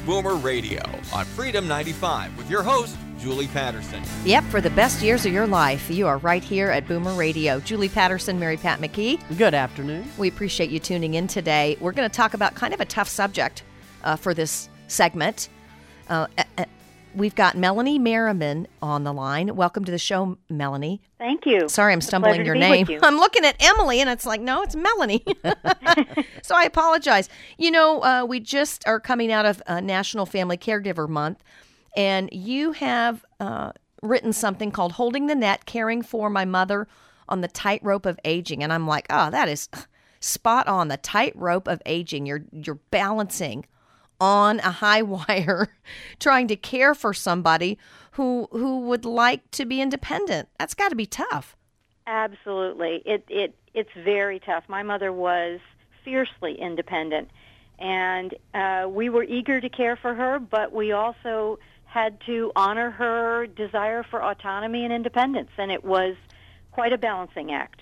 Boomer Radio on Freedom 95 with your host, Julie Patterson. Yep, for the best years of your life, you are right here at Boomer Radio. Julie Patterson, Mary Pat McKee. Good afternoon. We appreciate you tuning in today. We're going to talk about kind of a tough subject for this segment. We've got Melanie Merriman on the line. Welcome to the show, Melanie. Thank you. Sorry, I'm stumbling your name. I'm looking at Emily, and it's like, no, it's Melanie. So I apologize. You know, we just are coming out of National Family Caregiver Month, and you have written something called Holding the Net, Caring for My Mother on the Tightrope of Aging. And I'm like, oh, that is spot on, the tightrope of aging. You're balancing on a high wire, trying to care for somebody who would like to be independent. That's got to be tough. Absolutely. It's very tough. My mother was fiercely independent, and we were eager to care for her, but we also had to honor her desire for autonomy and independence, and it was quite a balancing act.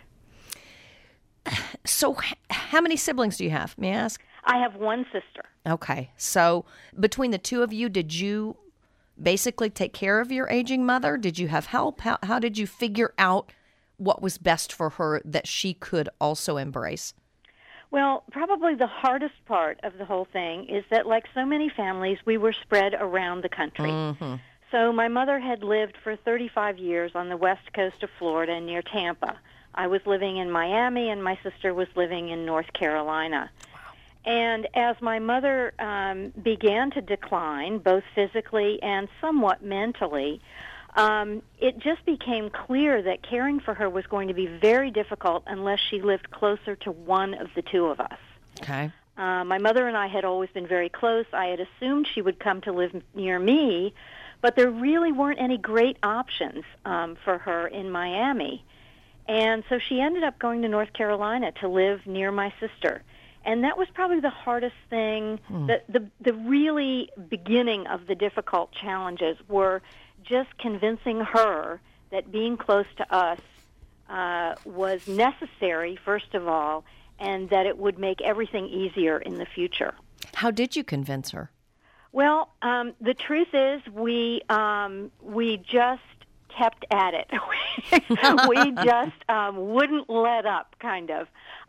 So how many siblings do you have, may I ask? I have one sister. Okay. So between the two of you, did you basically take care of your aging mother? Did you have help? How did you figure out what was best for her that she could also embrace? Well, probably the hardest part of the whole thing is that, like so many families, we were spread around the country. Mm-hmm. So my mother had lived for 35 years on the west coast of Florida near Tampa. I was living in Miami, and my sister was living in North Carolina. And as my mother began to decline, both physically and somewhat mentally, it just became clear that caring for her was going to be very difficult unless she lived closer to one of the two of us. Okay. My mother and I had always been very close. I had assumed she would come to live near me, but there really weren't any great options for her in Miami. And so she ended up going to North Carolina to live near my sister. And that was probably the hardest thing. The really beginning of the difficult challenges were just convincing her that being close to us was necessary, first of all, and that it would make everything easier in the future. How did you convince her? Well, the truth is we just kept at it. We just wouldn't let up, kind of.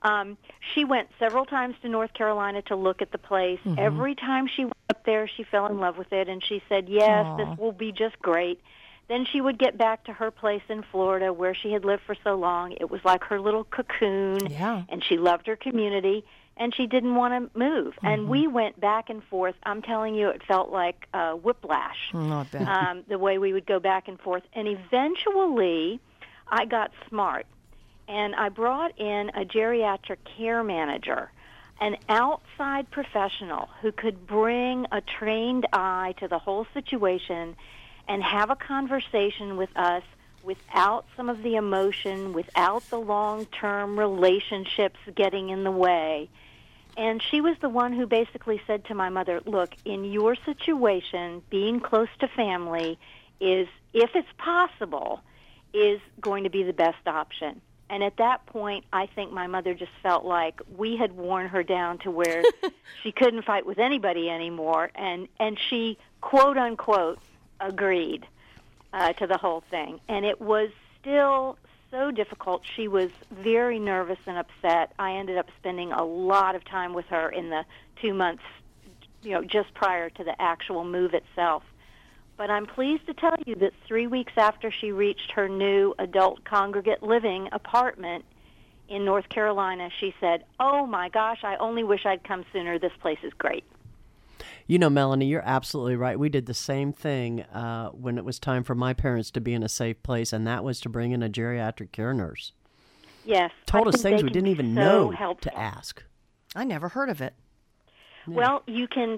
She went several times to North Carolina to look at the place. Mm-hmm. Every time she went up there, she fell in love with it, and she said, yes, Aww. This will be just great. Then she would get back to her place in Florida where she had lived for so long. It was like her little cocoon, and she loved her community, and she didn't want to move. Mm-hmm. And we went back and forth. I'm telling you, it felt like whiplash, the way we would go back and forth. And eventually, I got smart. And I brought in a geriatric care manager, an outside professional who could bring a trained eye to the whole situation and have a conversation with us without some of the emotion, without the long-term relationships getting in the way. And she was the one who basically said to my mother, look, in your situation, being close to family is, if it's possible, is going to be the best option. And at that point, I think my mother just felt like we had worn her down to where she couldn't fight with anybody anymore, and she, quote unquote, agreed to the whole thing. And it was still so difficult. She was very nervous and upset. I ended up spending a lot of time with her in the 2 months, just prior to the actual move itself. But I'm pleased to tell you that 3 weeks after she reached her new adult congregate living apartment in North Carolina, she said, oh, my gosh, I only wish I'd come sooner. This place is great. You know, Melanie, you're absolutely right. We did the same thing when it was time for my parents to be in a safe place, and that was to bring in a geriatric care nurse. Yes. Told us things we didn't even know to ask. I never heard of it. Yeah. Well, you can.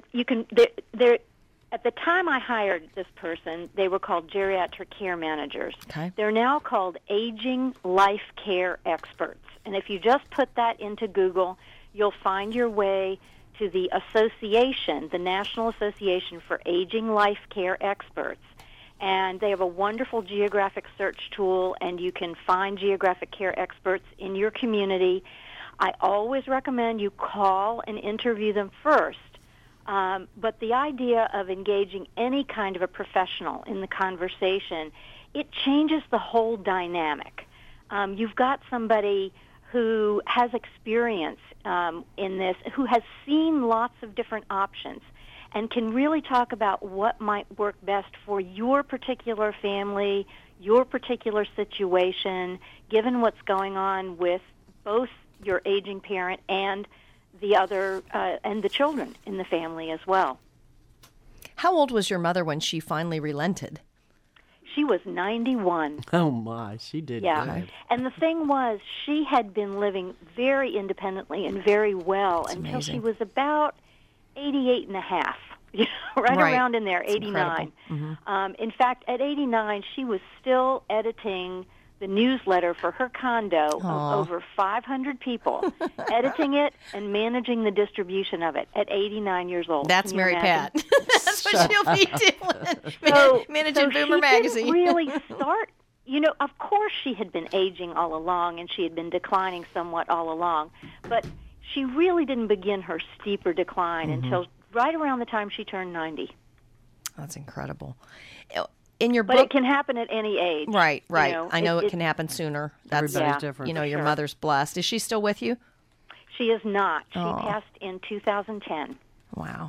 At the time I hired this person, they were called geriatric care managers. Okay. They're now called aging life care experts. And if you just put that into Google, you'll find your way to the association, the National Association for Aging Life Care Experts. And they have a wonderful geographic search tool, and you can find geographic care experts in your community. I always recommend you call and interview them first. But the idea of engaging any kind of a professional in the conversation, it changes the whole dynamic. You've got somebody who has experience in this, who has seen lots of different options, and can really talk about what might work best for your particular family, your particular situation, given what's going on with both your aging parent and the other and the children in the family as well. How old was your mother when she finally relented? She was 91. Oh, my. She did good. And the thing was, she had been living very independently and very well That's until amazing. she was about 88 and a half, right around in there, 89. Mm-hmm. In fact, at 89, she was still editing the newsletter for her condo of over 500 people, editing it and managing the distribution of it at 89 years old. That's Mary Pat. That's what she'll be doing. Managing Boomer she Magazine. Didn't really start, of course she had been aging all along and she had been declining somewhat all along, but she really didn't begin her steeper decline until right around the time she turned 90. That's incredible. In your But book, it can happen at any age. Right. I know it it can happen sooner. That's Everybody's different. your mother's blessed. Is she still with you? She is not. She passed in 2010. Wow.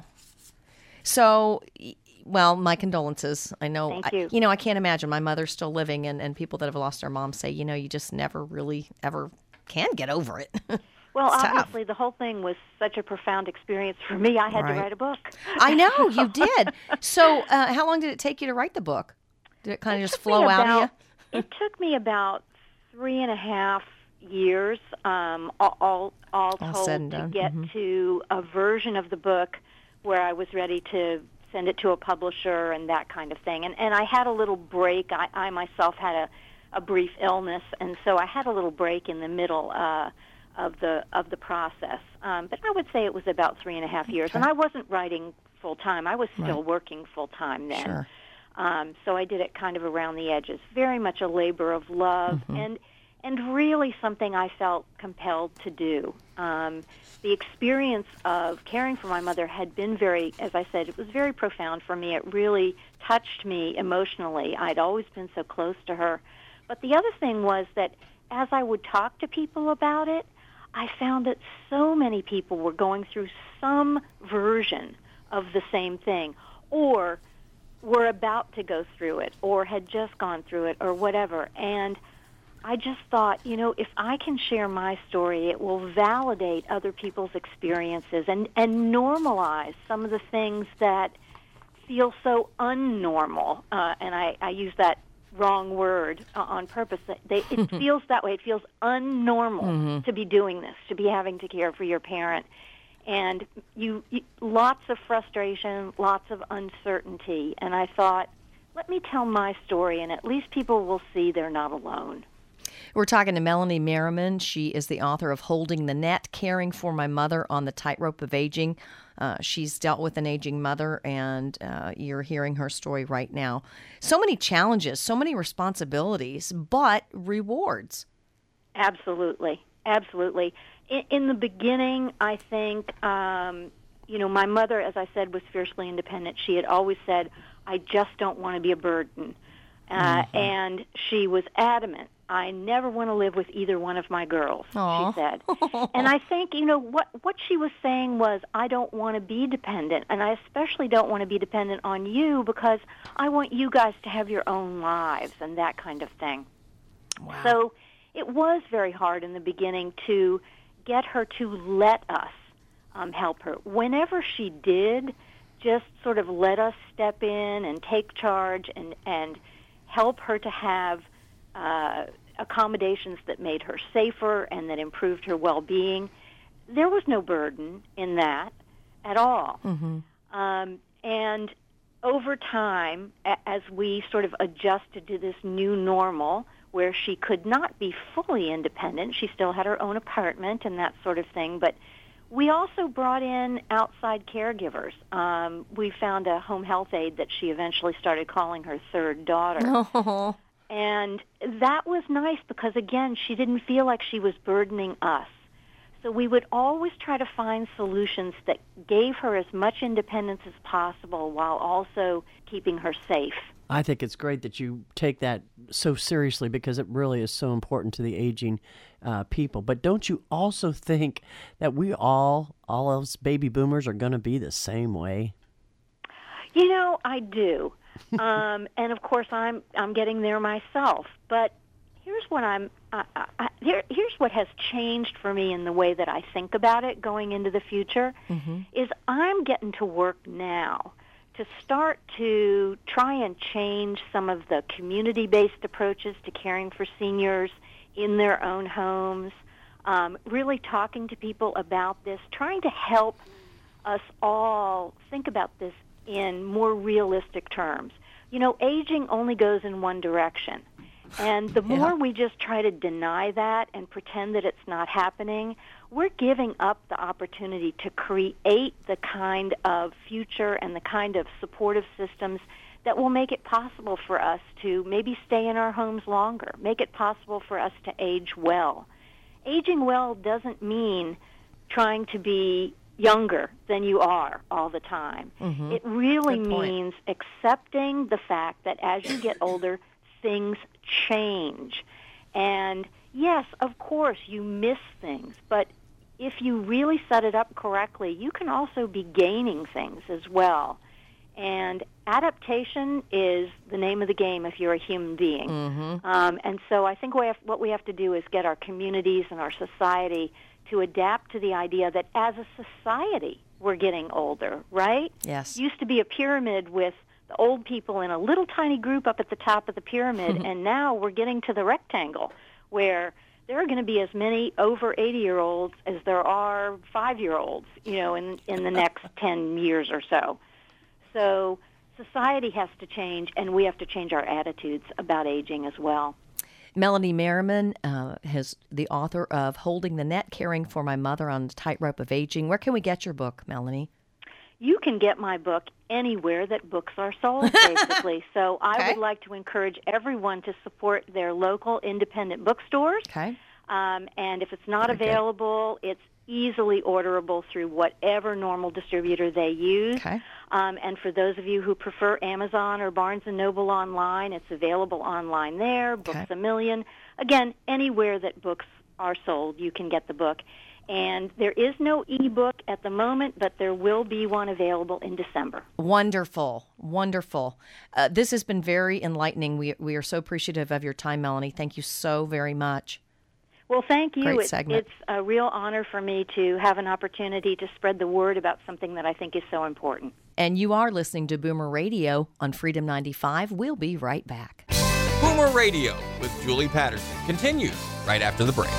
So, well, my condolences. I know. Thank you. I can't imagine. My mother's still living, and people that have lost their mom say, you just never really ever can get over it. Well, It's obviously, the whole thing was such a profound experience for me. I had to write a book. I know, you did. So how long did it take you to write the book? Did it kind of just flow out of you? It took me about 3.5 years, all told, said and to done. get to a version of the book where I was ready to send it to a publisher and that kind of thing. And I had a little break. I myself had a brief illness, and so I had a little break in the middle of the process. But I would say it was about 3.5 years. And I wasn't writing full time. I was still working full time then. Sure. So I did it kind of around the edges. Very much a labor of love and really something I felt compelled to do. The experience of caring for my mother had been very, as I said, it was very profound for me. It really touched me emotionally. I'd always been so close to her. But the other thing was that as I would talk to people about it, I found that so many people were going through some version of the same thing, or were about to go through it, or had just gone through it, or whatever. And I just thought, if I can share my story, it will validate other people's experiences and normalize some of the things that feel so unnormal. And I use that wrong word on purpose. It feels that way. It feels unnormal to be doing this, to be having to care for your parent. And you lots of frustration, lots of uncertainty. And I thought, let me tell my story, and at least people will see they're not alone. We're talking to Melanie Merriman. She is the author of Holding the Net, Caring for My Mother on the Tightrope of Aging. She's dealt with an aging mother, and you're hearing her story right now. So many challenges, so many responsibilities, but rewards. Absolutely. Absolutely. In the beginning, I think, my mother, as I said, was fiercely independent. She had always said, I just don't want to be a burden. And she was adamant. I never want to live with either one of my girls, Aww. she said. And I think, what she was saying was, I don't want to be dependent, and I especially don't want to be dependent on you because I want you guys to have your own lives and that kind of thing. Wow. So it was very hard in the beginning to get her to let us help her. Whenever she did, just sort of let us step in and take charge and help her to have accommodations that made her safer and that improved her well-being. There was no burden in that at all. And over time, as we sort of adjusted to this new normal where she could not be fully independent, she still had her own apartment and that sort of thing, but we also brought in outside caregivers. We found a home health aide that she eventually started calling her third daughter. Oh. And that was nice because, again, she didn't feel like she was burdening us. So we would always try to find solutions that gave her as much independence as possible while also keeping her safe. I think it's great that you take that so seriously because it really is so important to the aging people. But don't you also think that we all us baby boomers are going to be the same way? You know, I do. And of course I'm getting there myself. But here's what here's what has changed for me in the way that I think about it going into the future is I'm getting to work now to start to try and change some of the community-based approaches to caring for seniors in their own homes, really talking to people about this, trying to help us all think about this in more realistic terms. You know, aging only goes in one direction. And the more we just try to deny that and pretend that it's not happening, we're giving up the opportunity to create the kind of future and the kind of supportive systems that will make it possible for us to maybe stay in our homes longer, make it possible for us to age well. Aging well doesn't mean trying to be younger than you are all the time. It really means accepting the fact that as you get older, things change. And yes, of course, you miss things, but if you really set it up correctly, you can also be gaining things as well. And adaptation is the name of the game if you're a human being. And so I think what we have to do is get our communities and our society to adapt to the idea that as a society, we're getting older, right? Yes. It used to be a pyramid with the old people in a little tiny group up at the top of the pyramid, and now we're getting to the rectangle where there are going to be as many over 80-year-olds as there are 5-year-olds, you know, in the next 10 years or so. So society has to change, and we have to change our attitudes about aging as well. Melanie Merriman is the author of Holding the Net, Caring for My Mother on the Tightrope of Aging. Where can we get your book, Melanie? You can get my book anywhere that books are sold, basically. So I would like to encourage everyone to support their local independent bookstores. Okay. And if it's not available, it's easily orderable through whatever normal distributor they use. Okay. And for those of you who prefer Amazon or Barnes & Noble online, it's available online there, Books A Million. Again, anywhere that books are sold, you can get the book. And there is no e-book at the moment, but there will be one available in December. Wonderful, wonderful. This has been very enlightening. We are so appreciative of your time, Melanie. Thank you so very much. Well, thank you. Great segment. It's a real honor for me to have an opportunity to spread the word about something that I think is so important. And you are listening to Boomer Radio on Freedom 95. We'll be right back. Boomer Radio with Julie Patterson continues right after the break.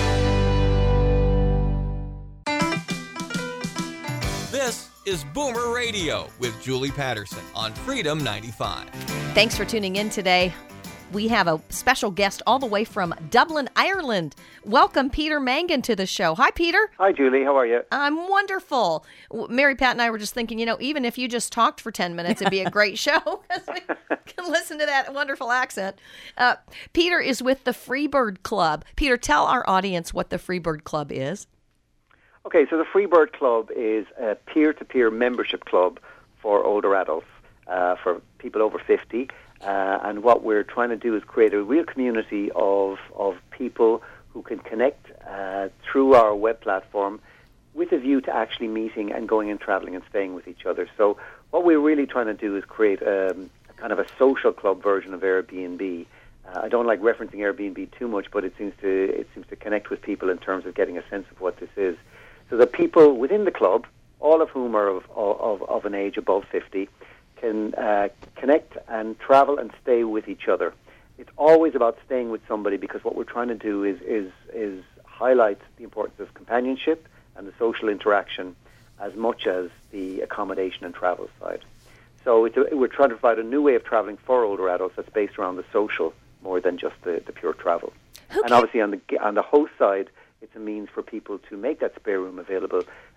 This is Boomer Radio with Julie Patterson on Freedom 95. Thanks for tuning in today. We have a special guest all the way from Dublin, Ireland. Welcome, Peter Mangan, to the show. Hi, Peter. Hi, Julie. How are you? I'm wonderful. Mary Pat and I were just thinking, you know, even if you just talked for 10 minutes, it'd be a great show because we can listen to that wonderful accent. Peter is with the Freebird Club. Peter, tell our audience what the Freebird Club is. Okay, so the Freebird Club is a peer-to-peer membership club for older adults, for people over 50. And what we're trying to do is create a real community of people who can connect through our web platform with a view to actually meeting and going and traveling and staying with each other. So what we're really trying to do is create a kind of a social club version of Airbnb. I don't like referencing Airbnb too much, but it seems to connect with people in terms of getting a sense of what this is. So the people within the club, all of whom are of an age above 50, can connect and travel and stay with each other. It's always about staying with somebody because what we're trying to do is highlight the importance of companionship and the social interaction as much as the accommodation and travel side. So we're trying to provide a new way of traveling for older adults that's based around the social more than just the pure travel. And obviously on the host side, it's a means for people to make that spare room available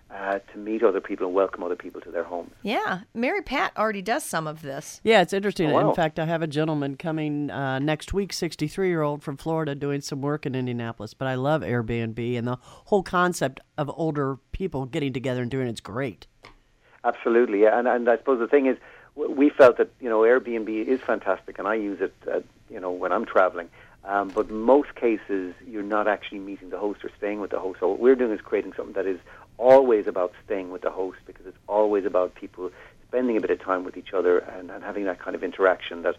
to meet other people and welcome other people to their homes. Yeah, Mary Pat already does some of this. Yeah, it's interesting. Oh, wow. In fact, I have a gentleman coming next week, 63-year-old from Florida, doing some work in Indianapolis. But I love Airbnb, and the whole concept of older people getting together and doing it's great. Absolutely, yeah. And I suppose the thing is, we felt that, Airbnb is fantastic, and I use it, when I'm traveling. But most cases, you're not actually meeting the host or staying with the host. So what we're doing is creating something that is always about staying with the host, because it's always about people spending a bit of time with each other and having that kind of interaction that,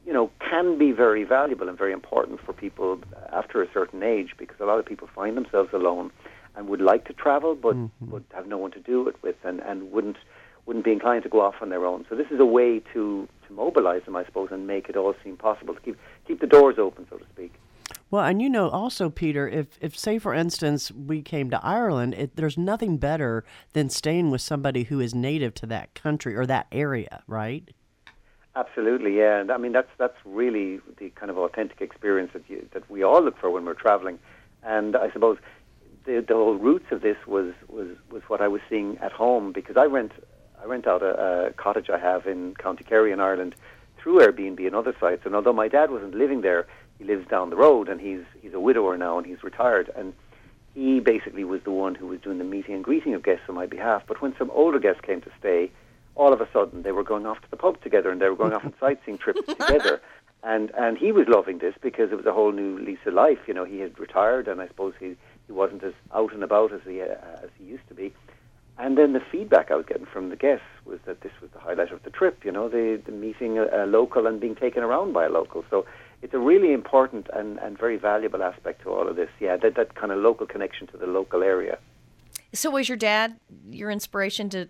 can be very valuable and very important for people after a certain age, because a lot of people find themselves alone and would like to travel but have no one to do it with and wouldn't be inclined to go off on their own. So this is a way to mobilize them, I suppose, and make it all seem possible, to keep the doors open, so to speak. Well, and also, Peter, if say, for instance, we came to Ireland, there's nothing better than staying with somebody who is native to that country or that area, right? Absolutely, yeah. And I mean, that's really the kind of authentic experience that we all look for when we're traveling. And I suppose the whole roots of this was what I was seeing at home, because I rent out a cottage I have in County Kerry in Ireland through Airbnb and other sites. And although my dad wasn't living there, he lives down the road, and he's a widower now, and he's retired. And he basically was the one who was doing the meeting and greeting of guests on my behalf. But when some older guests came to stay, all of a sudden they were going off to the pub together, and they were going off on sightseeing trips together. And he was loving this because it was a whole new lease of life. He had retired, and I suppose he wasn't as out and about as he used to be. And then the feedback I was getting from the guests was that this was the highlight of the trip, the meeting a local and being taken around by a local. So it's a really important and very valuable aspect to all of this, that kind of local connection to the local area. So was your dad your inspiration to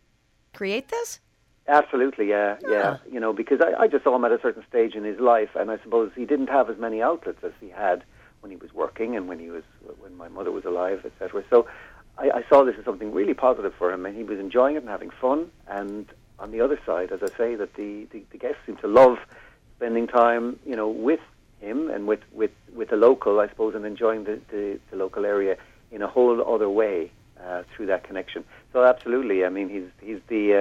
create this? Absolutely, yeah. Because I just saw him at a certain stage in his life, and I suppose he didn't have as many outlets as he had when he was working and when my mother was alive, etc. So I saw this as something really positive for him, and he was enjoying it and having fun. And on the other side, as I say, that the guests seem to love spending time, with him and with the local, I suppose, and enjoying the local area in a whole other way through that connection. So absolutely, I mean, he's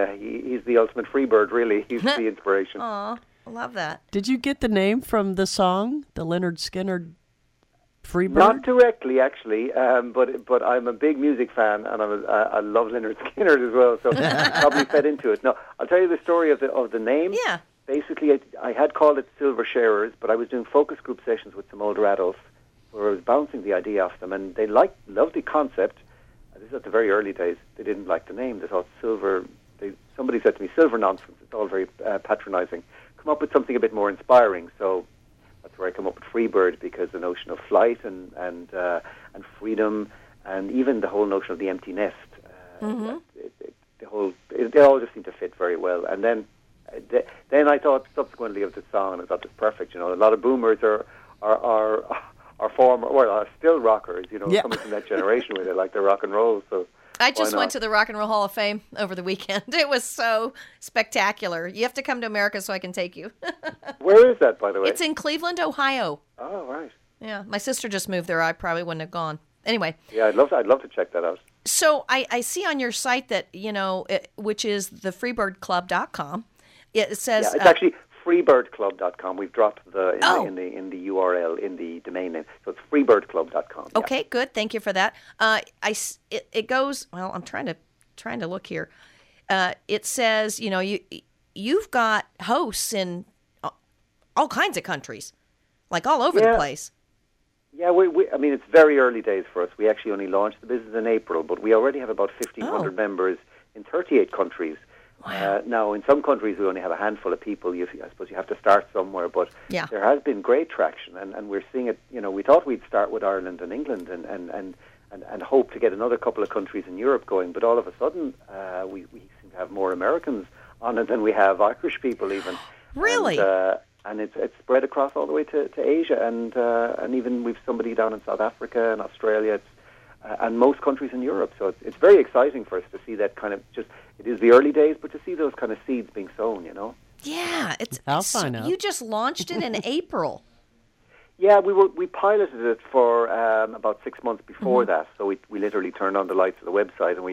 the ultimate free bird, really. He's the inspiration. Aw, I love that. Did you get the name from the song, the Lynyrd Skynyrd Freebird? Not directly, actually, but I'm a big music fan, and I love Lynyrd Skynyrd as well, so I probably fed into it. No, I'll tell you the story of the name. Yeah. Basically, I had called it Silver Sharers, but I was doing focus group sessions with some older adults where I was bouncing the idea off them, and they loved the concept. This is at the very early days. They didn't like the name. They thought silver. Somebody said to me, "Silver nonsense. It's all very patronizing. Come up with something a bit more inspiring." So that's where I come up with Freebird, because the notion of flight and freedom, and even the whole notion of the empty nest, it all just seemed to fit very well. And then I thought subsequently of the song, and I thought it's perfect. A lot of boomers are former, well, are still rockers. Coming from that generation where they like their rock and roll. So I just went to the Rock and Roll Hall of Fame over the weekend. It was so spectacular. You have to come to America so I can take you. Where is that, by the way? It's in Cleveland, Ohio. Oh, right. Yeah, my sister just moved there. I probably wouldn't have gone. Anyway. Yeah, I'd love to check that out. So I see on your site that, which is thefreebirdclub.com. It says... Yeah, it's actually freebirdclub.com. We've dropped in the URL in the domain name, so it's freebirdclub.com. Yeah. Okay, good. Thank you for that. It goes. Well, I'm trying to look here. It says you've got hosts in all kinds of countries, like all over the place. Yeah, I mean, it's very early days for us. We actually only launched the business in April, but we already have about 1,500 members in 38 countries. Wow. Now, in some countries, we only have a handful of people. I suppose you have to start somewhere, but there has been great traction, and we're seeing it. We thought we'd start with Ireland and England and hope to get another couple of countries in Europe going, but all of a sudden, we seem to have more Americans on it than we have Irish people even. Really? And it's spread across all the way to Asia, and even we've somebody down in South Africa and Australia. And most countries in Europe. So it's very exciting for us to see that kind of it is the early days, but to see those kind of seeds being sown, Yeah, I'll find out. You just launched it in April. Yeah, we piloted it for about 6 months before that. So we literally turned on the lights of the website, and we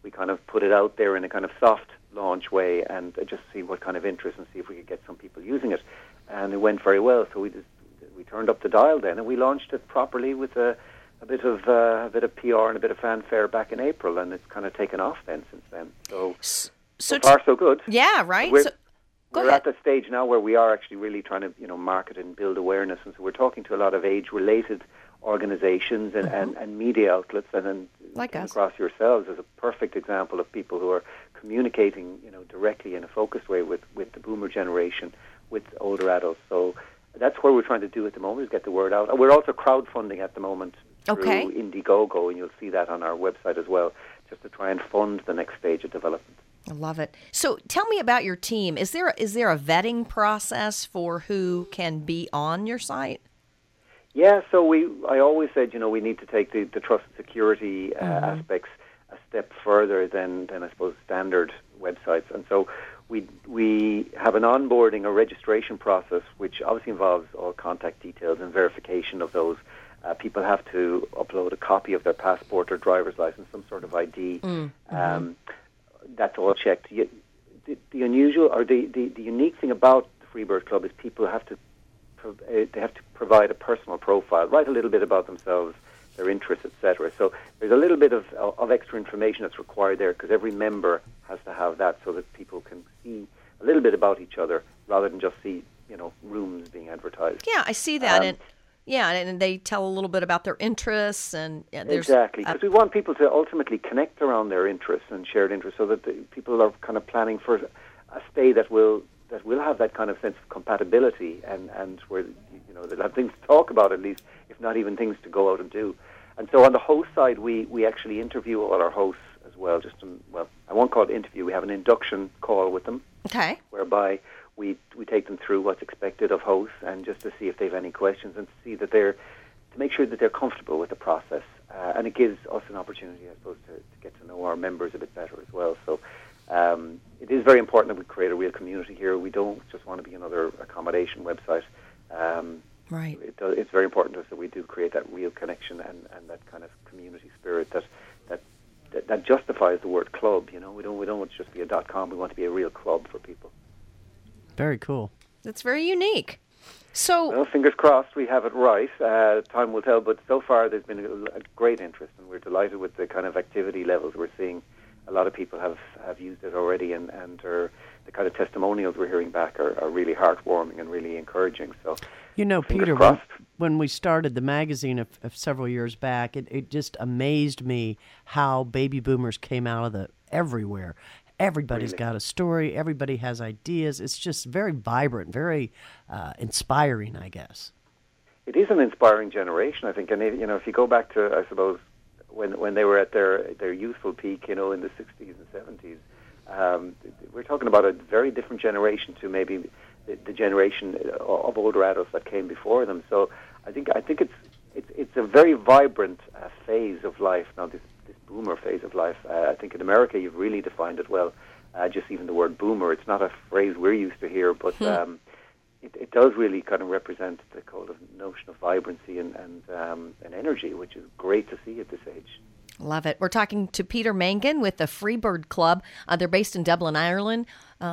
we kind of put it out there in a kind of soft launch way and just see what kind of interest and see if we could get some people using it. And it went very well. So we turned up the dial then, and we launched it properly with a bit of PR and a bit of fanfare back in April, and it's kind of taken off then since then. So far so good. Yeah, right. We're at the stage now where we are actually really trying to market and build awareness, and so we're talking to a lot of age-related organizations and media outlets, and then like us. Across yourselves as a perfect example of people who are communicating directly in a focused way with the boomer generation, with older adults. So that's what we're trying to do at the moment, is get the word out. We're also crowdfunding at the moment through Indiegogo, and you'll see that on our website as well, just to try and fund the next stage of development. I love it. So tell me about your team. Is there a vetting process for who can be on your site? Yeah, so I always said, we need to take the trust and security aspects a step further than I suppose standard websites. And so we have an onboarding or registration process, which obviously involves all contact details and verification of those. People have to upload a copy of their passport or driver's license, some sort of ID. That's all checked. The unusual or the unique thing about the Freebird Club is people have to provide a personal profile, write a little bit about themselves, their interests, etc. So there's a little bit of extra information that's required there, because every member has to have that, so that people can see a little bit about each other rather than just see rooms being advertised. Yeah, I see that. And they tell a little bit about their interests, and there's exactly, because we want people to ultimately connect around their interests and shared interests, so that the people are kind of planning for a stay that will have that kind of sense of compatibility, and where they'll have things to talk about, at least, if not even things to go out and do. And so on the host side, we actually interview all our hosts as well. I won't call it interview. We have an induction call with them, whereby we take them through what's expected of hosts, and just to see if they have any questions, and to make sure that they're comfortable with the process. And it gives us an opportunity, I suppose, to get to know our members a bit better as well. So it is very important that we create a real community here. We don't just want to be another accommodation website. Right. It's very important to us that we do create that real connection and that kind of community spirit that justifies the word club. We don't want to just be a .com. We want to be a real club for people. Very cool. That's very unique. So, well, fingers crossed we have it right. Time will tell, but so far there's been a great interest, and we're delighted with the kind of activity levels we're seeing. A lot of people have used it already, and the kind of testimonials we're hearing back are really heartwarming and really encouraging. So, Peter, when we started the magazine of several years back, it just amazed me how baby boomers came out of everywhere. Everybody's got a story. Everybody has ideas. It's just very vibrant, very inspiring, I guess. It is an inspiring generation, I think. And if you go back to, I suppose, when they were at their youthful peak, in the 60s and 70s, we're talking about a very different generation to maybe the generation of older adults that came before them. So I think it's a very vibrant phase of life now. This boomer phase of life. I think in America you've really defined it well. Just even the word boomer, it's not a phrase we're used to here, but it does really kind of represent the kind of notion of vibrancy and energy, which is great to see at this age. Love it. We're talking to Peter Mangan with the Freebird Club. They're based in Dublin, Ireland.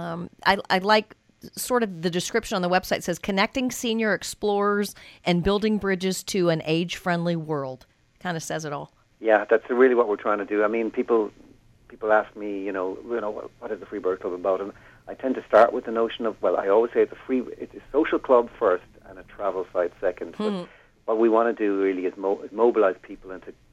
I like sort of the description on the website says connecting senior explorers and building bridges to an age-friendly world. Kind of says it all. Yeah, that's really what we're trying to do. I mean, people ask me, what is the Freebird Club about? And I tend to start with the notion of, I always say it's a social club first and a travel site second. But what we want to do really is mobilize people and to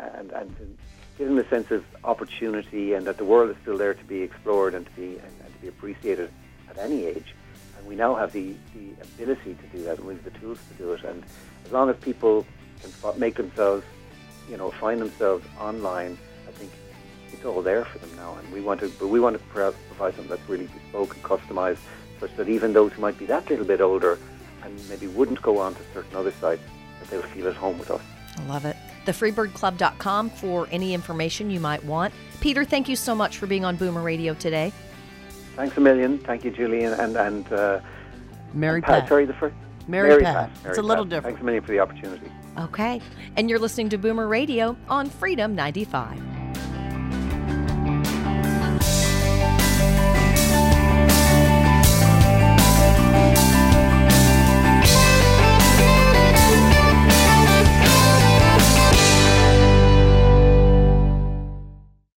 give them a sense of opportunity, and that the world is still there to be explored and to be appreciated at any age. And we now have the ability to do that, and we have the tools to do it. And as long as people can make themselves, find themselves online, I think it's all there for them now. And we want to provide something that's really bespoke and customized, such that even those who might be that little bit older and maybe wouldn't go on to certain other sites, that they'll feel at home with us. I love it. TheFreebirdClub.com for any information you might want. Peter, thank you so much for being on Boomer Radio today. Thanks a million. Thank you, Julie, and Mary Pat. Sorry, Mary Pat. It's a little different. Thanks a million for the opportunity. Okay. And you're listening to Boomer Radio on Freedom 95.